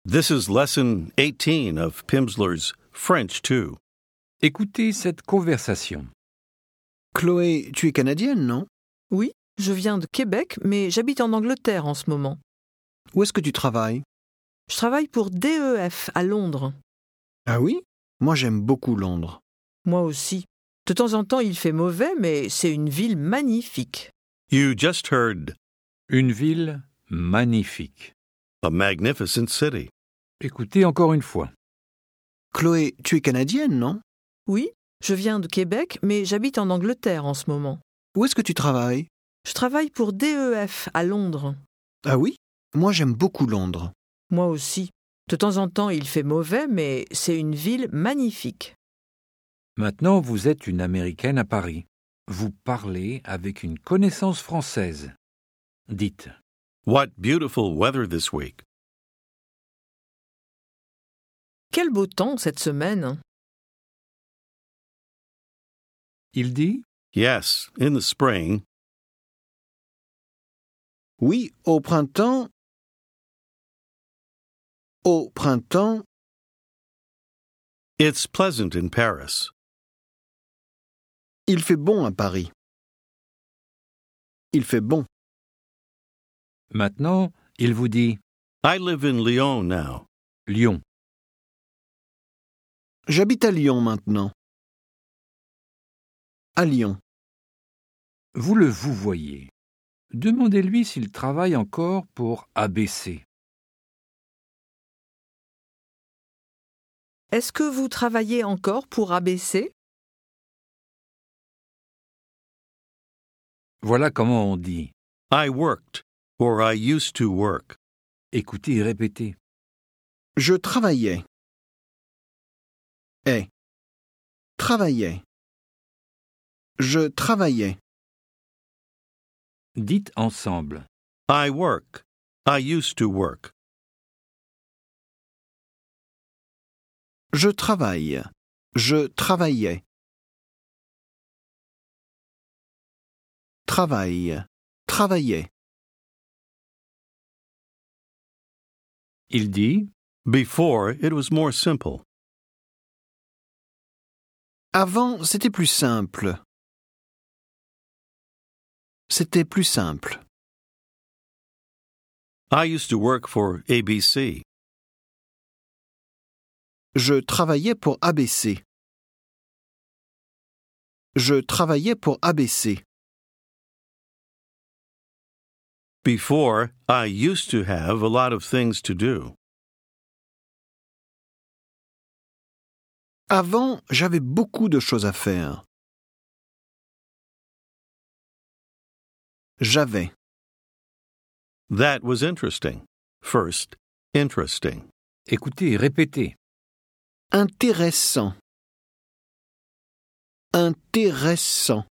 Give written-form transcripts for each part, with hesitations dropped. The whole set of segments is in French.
This is lesson 18 of Pimsleur's French 2. Écoutez cette conversation. Chloé, tu es canadienne, non? Oui, je viens de Québec, mais j'habite en Angleterre en ce moment. Où est-ce que tu travailles? Je travaille pour DEF à Londres. Ah oui? Moi j'aime beaucoup Londres. Moi aussi. De temps en temps, il fait mauvais, mais c'est une ville magnifique. You just heard Une ville magnifique. a magnificent city. Écoutez encore une fois. Chloé, tu es canadienne, non? Oui, je viens de Québec, mais j'habite en Angleterre en ce moment. Où est-ce que tu travailles? Je travaille pour DEF à Londres. Ah oui? Moi j'aime beaucoup Londres. Moi aussi. De temps en temps, il fait mauvais, mais c'est une ville magnifique. Maintenant, vous êtes une Américaine à Paris. Vous parlez avec une connaissance française. Dites. What beautiful weather this week. Quel beau temps cette semaine. Il dit Yes, in the spring. Oui, au printemps. Au printemps, It's pleasant in Paris. il fait bon à Paris. Il fait bon. Maintenant, il vous dit I live in Lyon now. Lyon. J'habite à Lyon maintenant. À Lyon. Vous le vous voyez. Demandez-lui s'il travaille encore pour ABC. Est-ce que vous travaillez encore pour ABC? Voilà comment on dit. I worked, or I used to work. Écoutez et répétez. Je travaillais. Travaillais. Je travaillais. Dites ensemble. I work. I used to work. Je travaille. Je travaillais. Travaille. Travaillais. Il dit Before, it was more simple. Avant, c'était plus simple. C'était plus simple. I used to work for ABC. Je travaillais pour ABC. Je travaillais pour ABC. Before, I used to have a lot of things to do. Avant, j'avais beaucoup de choses à faire. J'avais. That was interesting. First, interesting. Écoutez et répétez. Intéressant. Intéressant.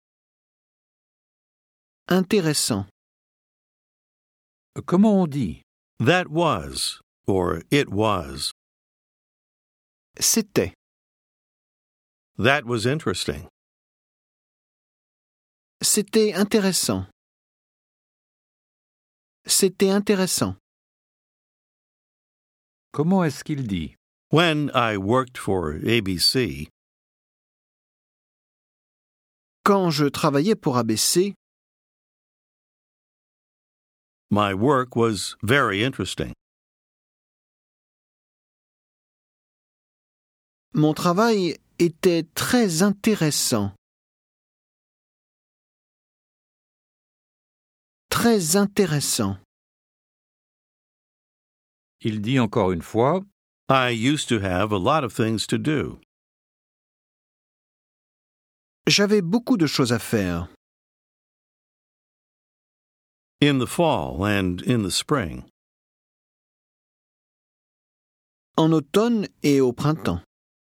Intéressant. Comment on dit That was, or it was. C'était. That was interesting. C'était intéressant. C'était intéressant. Comment est-ce qu'il dit When I worked for ABC, Quand je travaillais pour ABC, my work was very interesting. mon travail était très intéressant. Très intéressant. Il dit encore une fois I used to have a lot of things to do. J'avais beaucoup de choses à faire. In the fall and in the spring. En automne et au printemps.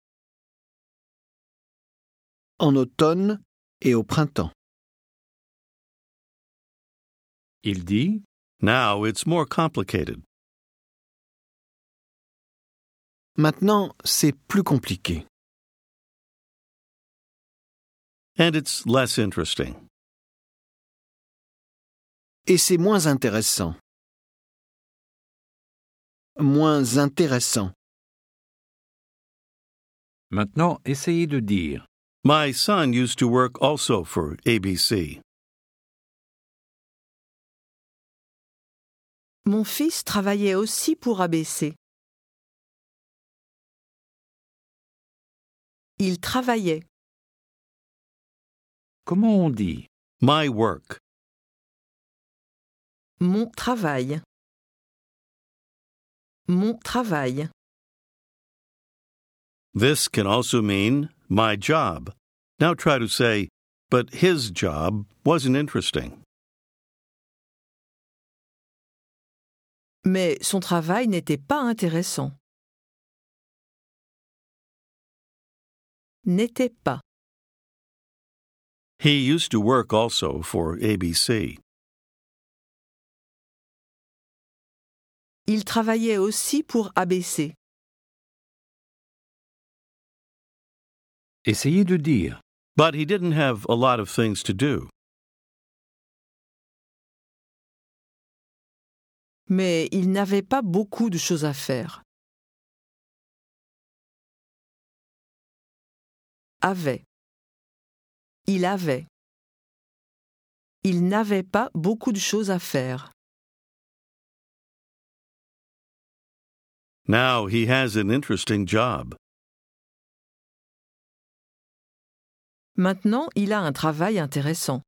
En automne et au printemps. Il dit Now it's more complicated. Maintenant, c'est plus compliqué. And it's less interesting. Et c'est moins intéressant. moins intéressant. Maintenant, essayez de dire My son used to work also for ABC. Mon fils travaillait aussi pour ABC. Il travaillait. comment on dit My work. Mon travail. Mon travail. This can also mean my job. Now try to say, but his job wasn't interesting. Mais son travail n'était pas intéressant. N'était pas. He used to work also for ABC. Il travaillait aussi pour ABC. Essayez de dire But he didn't have a lot of things to do. Mais il n'avait pas beaucoup de choses à faire. Avait. Il avait. Il n'avait pas beaucoup de choses à faire. Now he has an interesting job. Maintenant, il a un travail intéressant.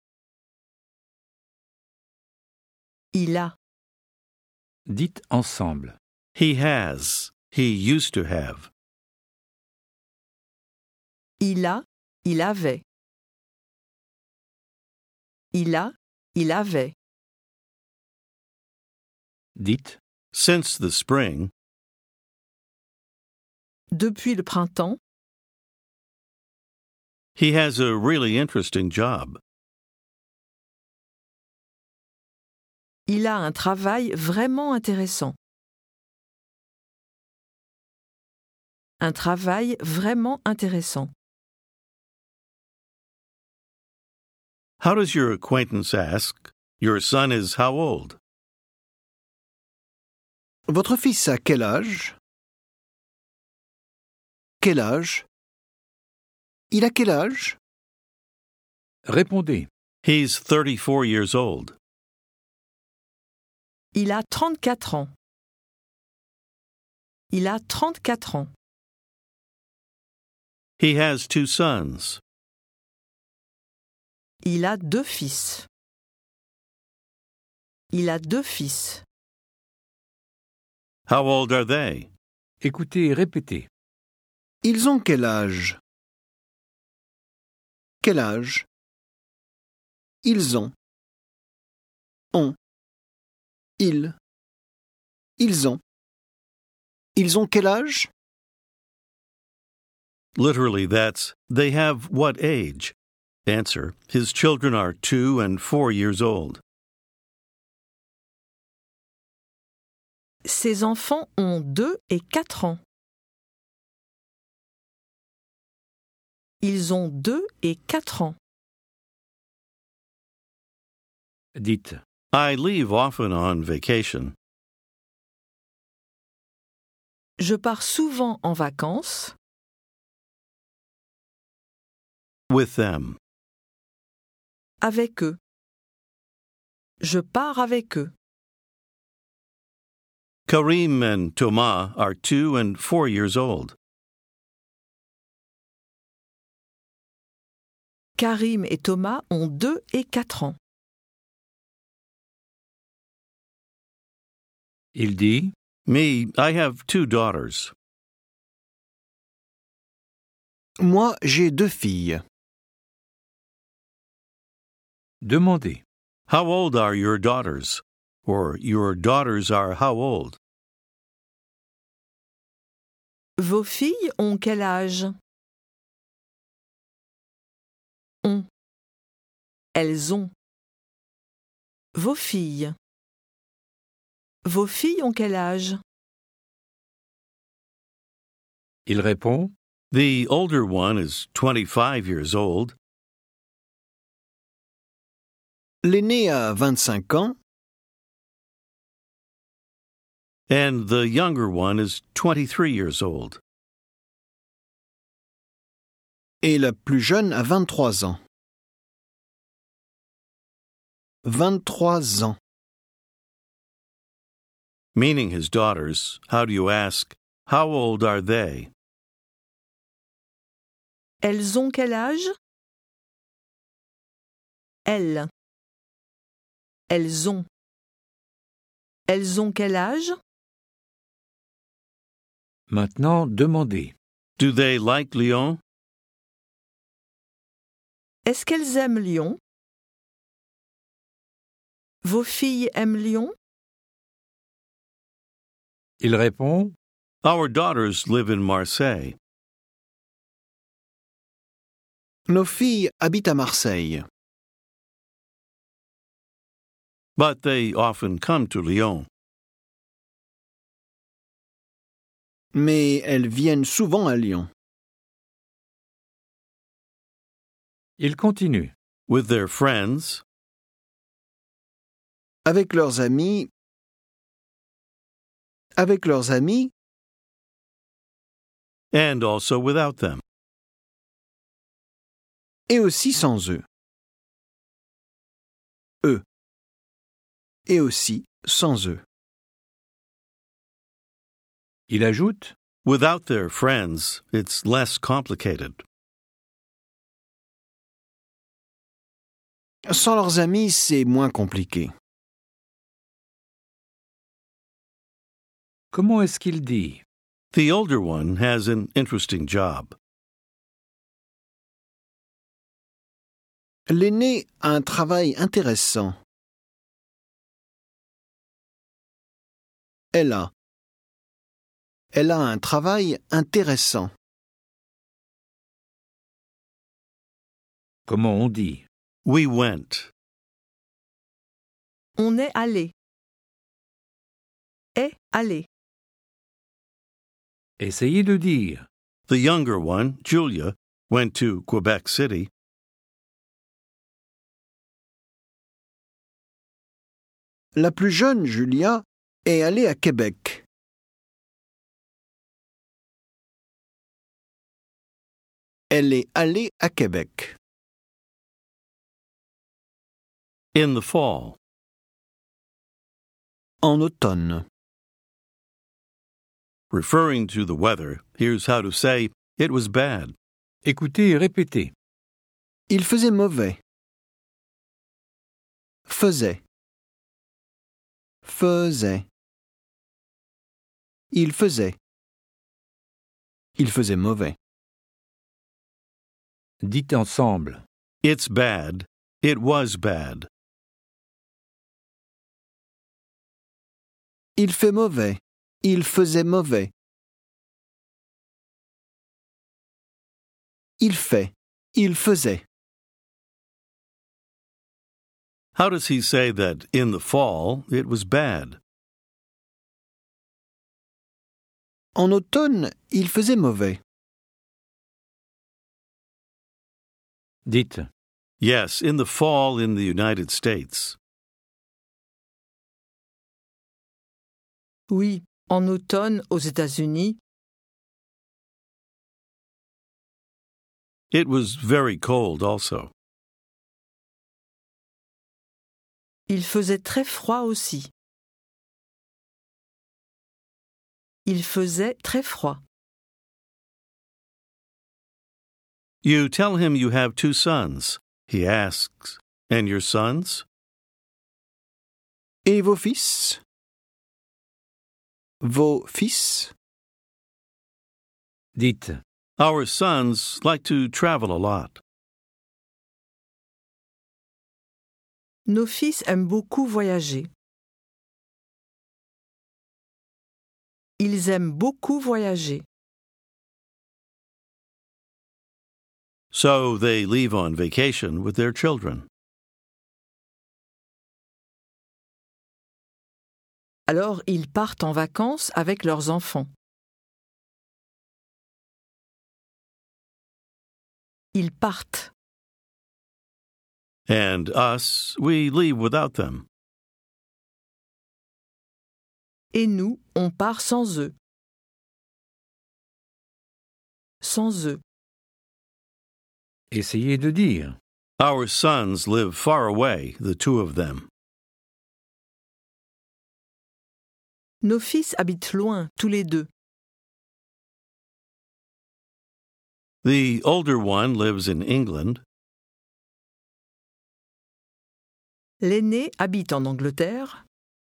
Il a. dites ensemble. He has. He used to have. Il a. Il avait. Il a. Il avait. Dites Since the spring, Depuis le printemps, he has a really interesting job. il a un travail vraiment intéressant. Un travail vraiment intéressant. How does your acquaintance ask, your son is how old? Votre fils a quel âge? Quel âge? Il a quel âge? Répondez. He's 34 years old. Il a 34 ans. Il a 34 ans. He has 2 sons. Il a 2 fils. Il a 2 fils. How old are they? Écoutez et répétez. Ils ont quel âge? Quel âge? Ils ont. Ont. Ils. Ils ont. Ils ont quel âge? Literally, that's, they have what age? Answer, his children are 2 and 4 years old. Ses enfants ont 2 et 4 ans. Ils ont 2 et 4 ans. Dites I leave often on vacation. Je pars souvent en vacances With them. avec eux. Je pars avec eux. Karim and Thomas are 2 and 4 years old. Karim et Thomas ont 2 et 4 ans. Il dit Me, I have 2 daughters. Moi, j'ai 2 filles. demandez. How old are your daughters? Or your daughters are how old? Vos filles ont quel âge? Ont. Elles ont. Vos filles. Vos filles ont quel âge? Il répond The older one is 25 years old. L'aîné a 25 ans. and the younger one is 23 years old. Et la plus jeune a 23 ans. 23 ans. Meaning his daughters, how do you ask, how old are they? Elles ont quel âge? Elles. Elles ont. Elles ont quel âge? Maintenant, demandez. Do they like Lyon? Est-ce qu'elles aiment Lyon? Vos filles aiment Lyon? Il répond Our daughters live in Marseille. Nos filles habitent à Marseille. But they often come to Lyon. Mais elles viennent souvent à Lyon. Il continue. With their friends, Avec leurs amis. Avec leurs amis and also without them. et aussi sans eux. Eux. Et aussi sans eux. Il ajoute Without their friends, it's less complicated. Sans leurs amis, c'est moins compliqué. comment est-ce qu'il dit The older one has an interesting job. L'aîné a un travail intéressant. Elle a. Elle a un travail intéressant. Comment on dit We went. On est allé. Est allé. Essayez de dire. The younger one, Julia, went to Quebec City. La plus jeune, Julia, est allée à Québec. Elle est allée à Québec. In the fall. En automne. Referring to the weather, here's how to say, it was bad. Écoutez et répétez. Il faisait mauvais. Faisait. Faisait. Il faisait. Il faisait mauvais. Dites ensemble. It's bad. It was bad. Il fait mauvais. Il faisait mauvais. Il fait. Il faisait. How does he say that in the fall it was bad? En automne, il faisait mauvais. Dites. Yes, in the fall in the United States. Oui, en automne aux États-Unis, It was very cold also. il faisait très froid aussi. Il faisait très froid. You tell him you have 2 sons. He asks, and your sons? Et vos fils? Vos fils? Dites. Our sons like to travel a lot. Nos fils aiment beaucoup voyager. Ils aiment beaucoup voyager. So they leave on vacation with their children. Alors ils partent en vacances avec leurs enfants. Ils partent. And us, we leave without them. Et nous, on part sans eux. Sans eux. Essayez de dire. Our sons live far away, the two of them. Nos fils habitent loin, tous les deux. The older one lives in England. L'aîné habite en Angleterre.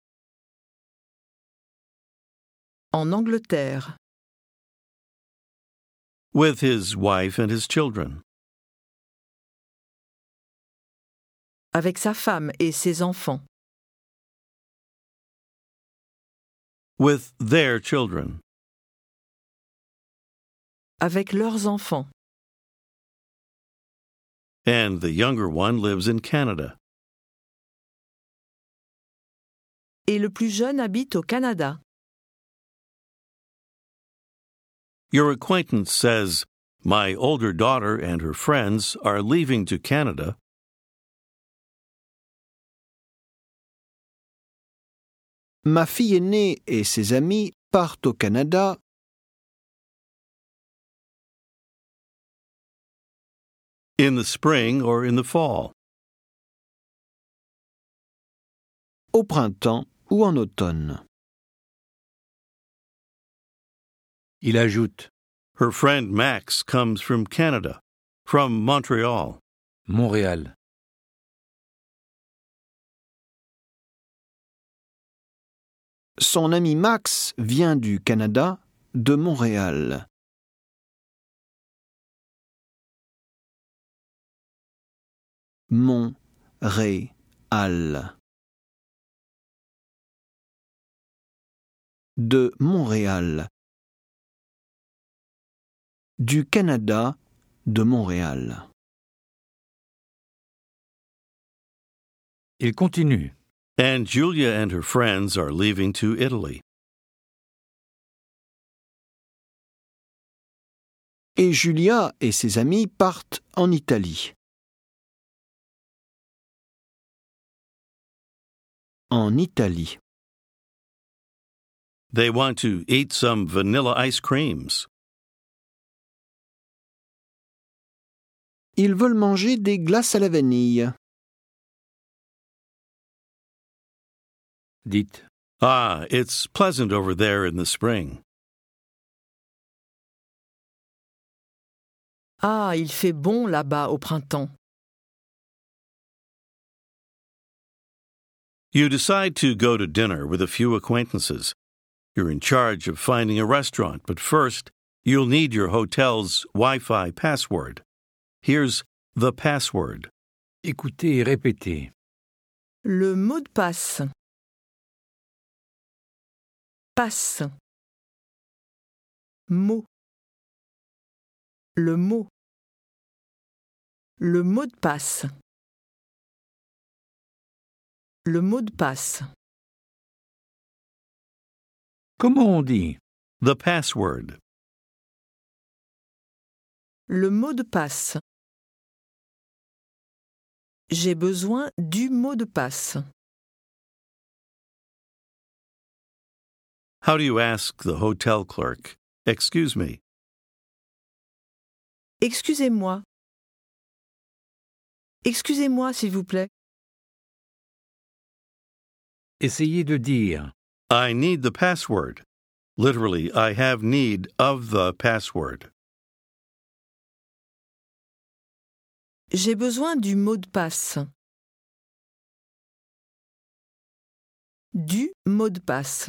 En Angleterre. With his wife and his children. Avec sa femme et ses enfants. With their children. Avec leurs enfants. And the younger one lives in Canada. Et le plus jeune habite au Canada. Your acquaintance says, "My older daughter and her friends are leaving to Canada." Ma fille aînée et ses amis partent au Canada In the spring or in the fall. au printemps ou en automne. Il ajoute. Her friend Max comes from Canada, from Montreal. Montréal. Son ami Max vient du Canada, de Montréal. Montréal. De Montréal. Du Canada, de Montréal. Il continue. And Julia and her friends are leaving to Italy. Et Julia et ses amis partent en Italie. En Italie. They want to eat some vanilla ice creams. Ils veulent manger des glaces à la vanille. Dites. Ah, it's pleasant over there in the spring. Ah, il fait bon là-bas au printemps. You decide to go to dinner with a few acquaintances. You're in charge of finding a restaurant, but first, you'll need your hotel's Wi-Fi password. Here's the password. Écoutez et répétez. Le mot de passe. Passe. Mot. Le mot. Le mot de passe. Le mot de passe. Comment on dit? The password. Le mot de passe. J'ai besoin du mot de passe. How do you ask the hotel clerk? Excuse me. Excusez-moi. Excusez-moi, s'il vous plaît. Essayez de dire. I need the password. Literally, I have need of the password. J'ai besoin du mot de passe. Du mot de passe.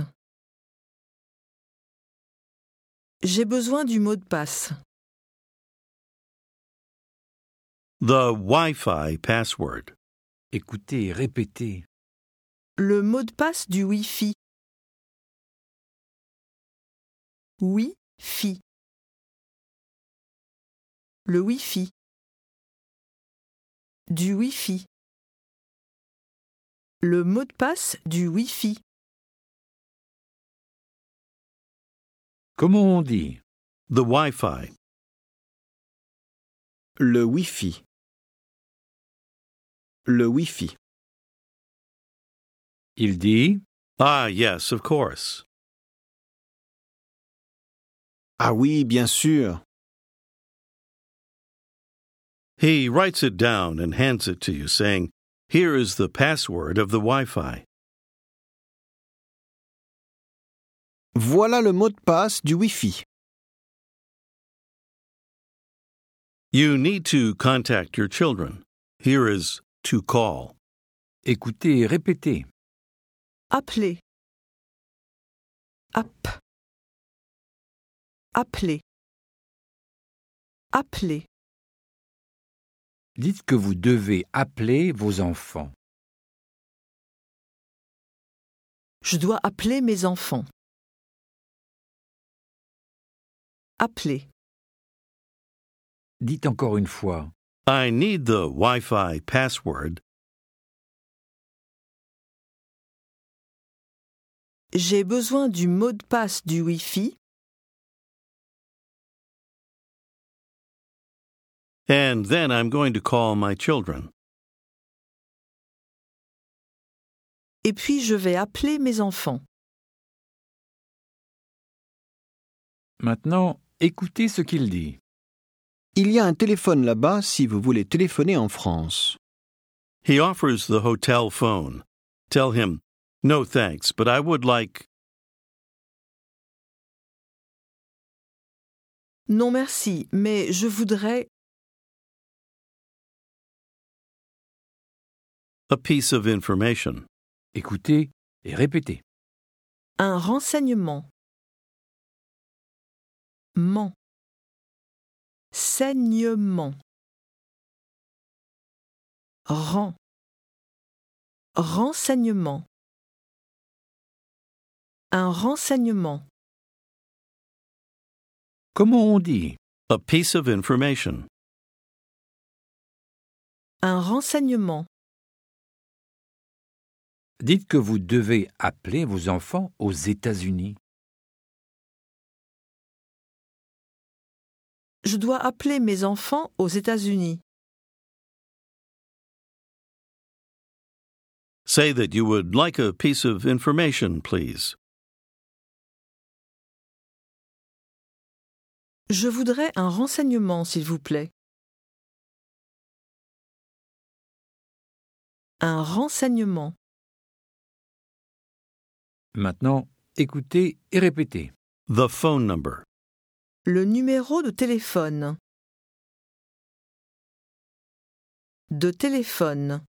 J'ai besoin du mot de passe. The Wi-Fi password. Écoutez et répétez. Le mot de passe du Wi-Fi. Wi-Fi. Le Wi-Fi. Du Wi-Fi. Le mot de passe du Wi-Fi. Comment on dit? The Wi-Fi. Le Wi-Fi. Le Wi-Fi. Il dit. Ah, yes, of course. Ah oui, bien sûr. He writes it down and hands it to you, saying, "Here is the password of the Wi-Fi." Voilà le mot de passe du Wi-Fi. You need to contact your children. Here is to call. Écoutez et répétez. Appeler. Appeler. Appeler. Dites que vous devez appeler vos enfants. Je dois appeler mes enfants. Appeler. Dites encore une fois. I need the Wi-Fi password. J'ai besoin du mot de passe du Wi-Fi. And then I'm going to call my children. Et puis je vais appeler mes enfants. Maintenant, écoutez ce qu'il dit. Il y a un téléphone là-bas si vous voulez téléphoner en France. He offers the hotel phone. Tell him, "No thanks, but I would like..." Non merci, mais je voudrais a piece of information. Écoutez et répétez. un renseignement. Ment. Saignement. Rend. Renseignement. Un renseignement. Comment on dit? A piece of information. Un renseignement. Dites que vous devez appeler vos enfants aux États-Unis. Je dois appeler mes enfants aux États-Unis. Say that you would like a piece of information, please. Je voudrais un renseignement, s'il vous plaît. Un renseignement. Maintenant, écoutez et répétez. The phone number. Le numéro de téléphone. De téléphone.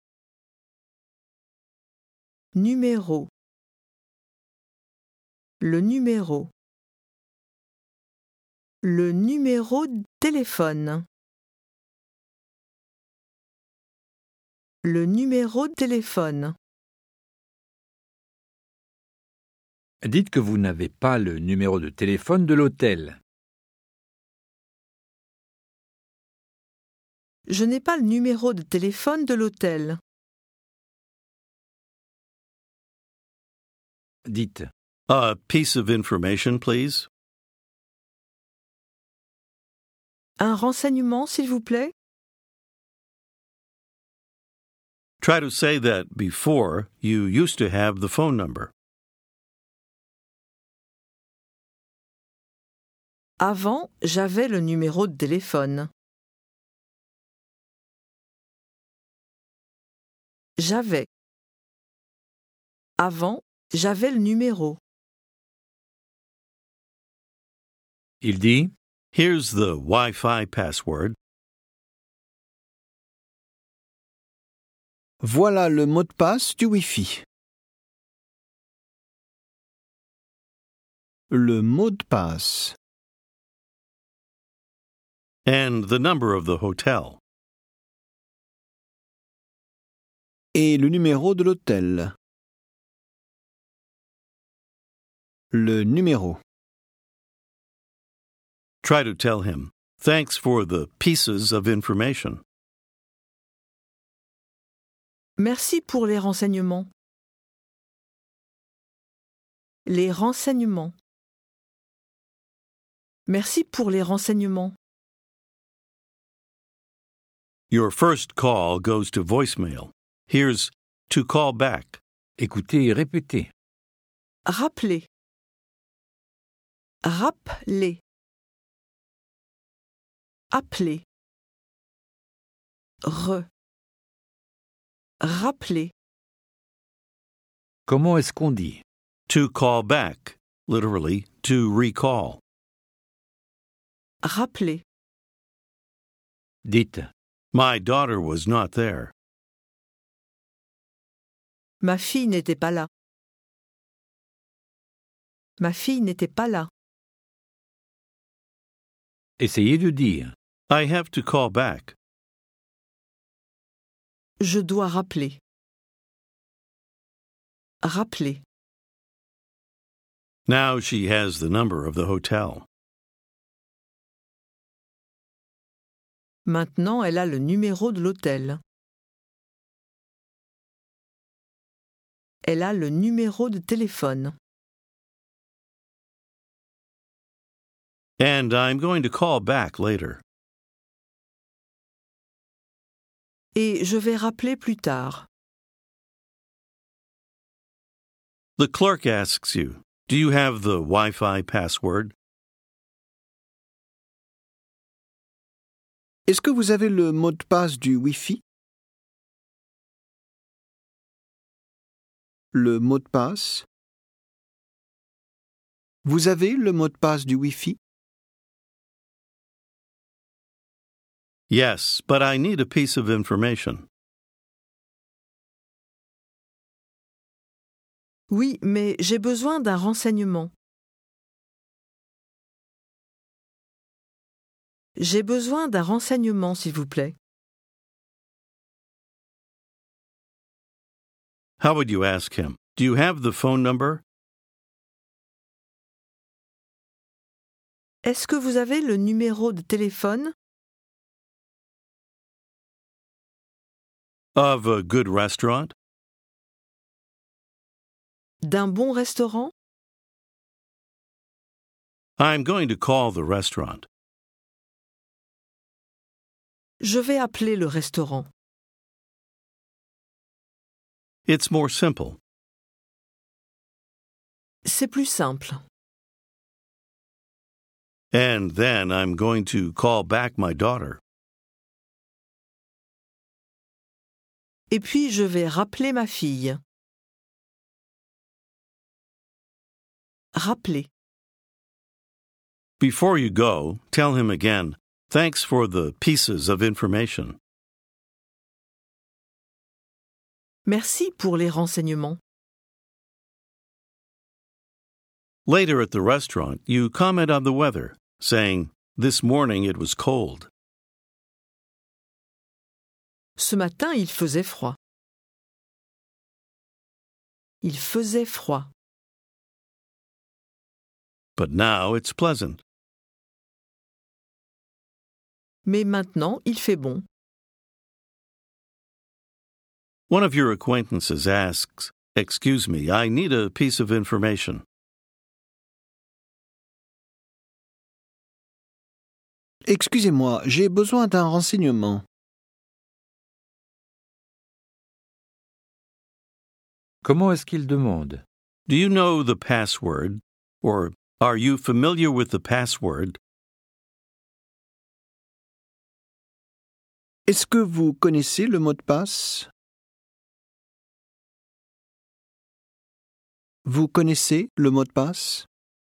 Numéro. Le numéro. Le numéro de téléphone. Le numéro de téléphone. Dites que vous n'avez pas le numéro de téléphone de l'hôtel. Je n'ai pas le numéro de téléphone de l'hôtel. Dites. A piece of information, please. Un renseignement, s'il vous plaît. Try to say that before you used to have the phone number. Avant, j'avais le numéro de téléphone. J'avais. Avant, j'avais le numéro. Il dit. Here's the Wi-Fi password. Voilà le mot de passe du Wi-Fi. Le mot de passe. And the number of the hotel. Et le numéro de l'hôtel. Le numéro. Try to tell him, "Thanks for the pieces of information." Merci pour les renseignements. Les renseignements. Merci pour les renseignements. Your first call goes to voicemail. Here's to call back. Écoutez et répétez. Rappeler. Rappeler. Appeler. Rappeler. Comment est-ce qu'on dit? To call back, literally, to recall. Rappeler. Dites. My daughter was not there. Ma fille n'était pas là. Ma fille n'était pas là. Essayez de dire. I have to call back. Je dois rappeler. Rappeler. Now she has the number of the hotel. Maintenant, elle a le numéro de l'hôtel. Elle a le numéro de téléphone. And I'm going to call back later. Et je vais rappeler plus tard. The clerk asks you, do you have the Wi-Fi password? Est-ce que vous avez le mot de passe du Wi-Fi? Le mot de passe? Vous avez le mot de passe du Wi-Fi? Yes, but I need a piece of information. Oui, mais j'ai besoin d'un renseignement. J'ai besoin d'un renseignement, s'il vous plaît. How would you ask him? Do you have the phone number? Est-ce que vous avez le numéro de téléphone Of a good restaurant? d'un bon restaurant? I'm going to call the restaurant. Je vais appeler le restaurant. It's more simple. C'est plus simple. And then I'm going to call back my daughter. Et puis je vais rappeler ma fille. Rappeler. Before you go, tell him again, thanks for the pieces of information. Merci pour les renseignements. Later at the restaurant, you comment on the weather, saying, this morning it was cold. Ce matin, il faisait froid. Il faisait froid. But now it's pleasant. Mais maintenant, il fait bon. One of your acquaintances asks, excuse me, I need a piece of information. Excusez-moi, j'ai besoin d'un renseignement. Comment est-ce qu'il demande? Do you know the password? Or are you familiar with the password? Est-ce que vous connaissez le mot de passe? Vous connaissez le mot de passe?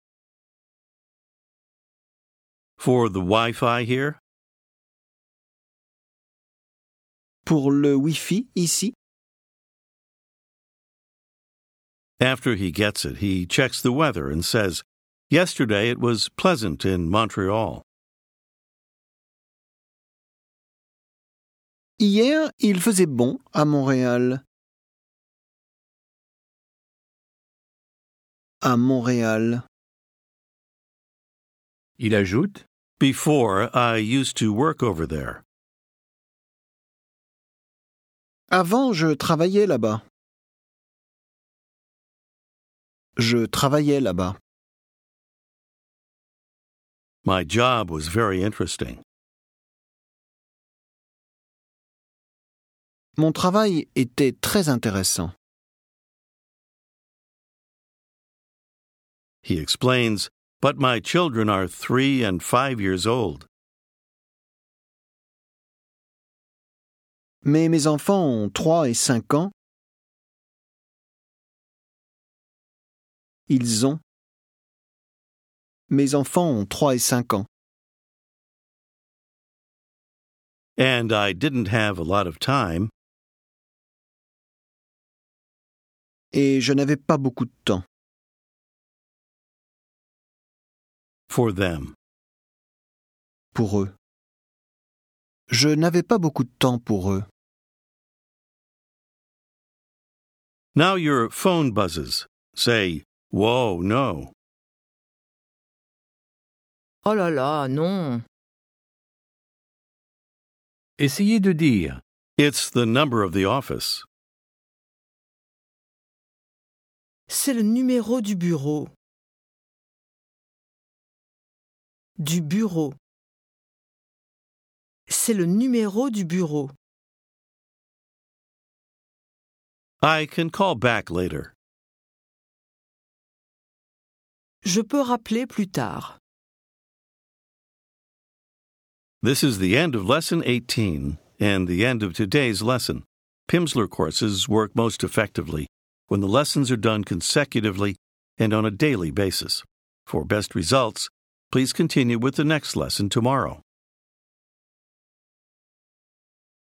For the Wi-Fi here? Pour le Wi-Fi ici? After he gets it, he checks the weather and says, yesterday it was pleasant in Montreal. Hier, il faisait bon à Montréal. À Montréal. Il ajoute. Before, I used to work over there. Avant, je travaillais là-bas. Je travaillais là-bas. My job was very interesting. Mon travail était très intéressant. He explains, but my children are 3 and 5 years old. Mais mes enfants ont 3 et 5 ans. Ils ont. Mes enfants ont 3 et 5 ans. And I didn't have a lot of time. Et je n'avais pas beaucoup de temps. For them. Pour eux. Je n'avais pas beaucoup de temps pour eux. Now your phone buzzes. Say, whoa, no. Oh là là, non. Essayez de dire It's the number of the office. C'est le numéro du bureau. Du bureau. C'est le numéro du bureau. I can call back later. Je peux rappeler plus tard. This is the end of Lesson 18 and the end of today's lesson. Pimsleur courses work most effectively when the lessons are done consecutively and on a daily basis. For best results, please continue with the next lesson tomorrow.